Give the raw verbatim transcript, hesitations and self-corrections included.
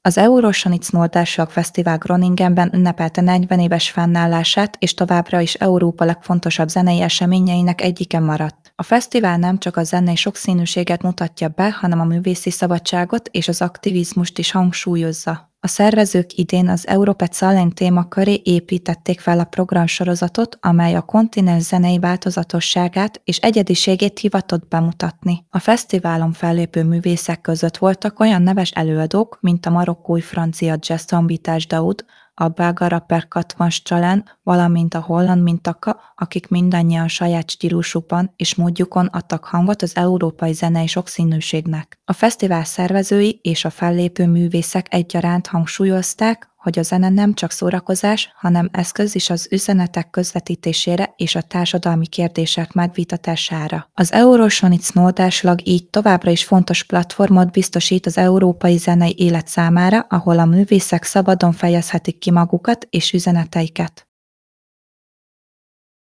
Az Eurosonic Nordásság Fesztivál Groningenben ünnepelte negyven éves fennállását, és továbbra is Európa legfontosabb zenei eseményeinek egyike maradt. A fesztivál nem csak a zenei sokszínűséget mutatja be, hanem a művészi szabadságot és az aktivizmust is hangsúlyozza. A szervezők idén az Europet Salén témaköré építették fel a programsorozatot, amely a kontinens zenei változatosságát és egyediségét hivatott bemutatni. A fesztiválon fellépő művészek között voltak olyan neves előadók, mint a marokkói francia jazz trombitás Daoud, a belga rapper Katmans Csalán, valamint a holland Mintaka, akik mindannyian saját stílusukban és módjukon adtak hangot az európai zenei sokszínűségnek. A fesztivál szervezői és a fellépő művészek egyaránt hangsúlyozták, hogy a zene nem csak szórakozás, hanem eszköz is az üzenetek közvetítésére és a társadalmi kérdések megvitatására. Az Eurosonic Nordásslag így továbbra is fontos platformot biztosít az európai zenei élet számára, ahol a művészek szabadon fejezhetik ki magukat és üzeneteiket.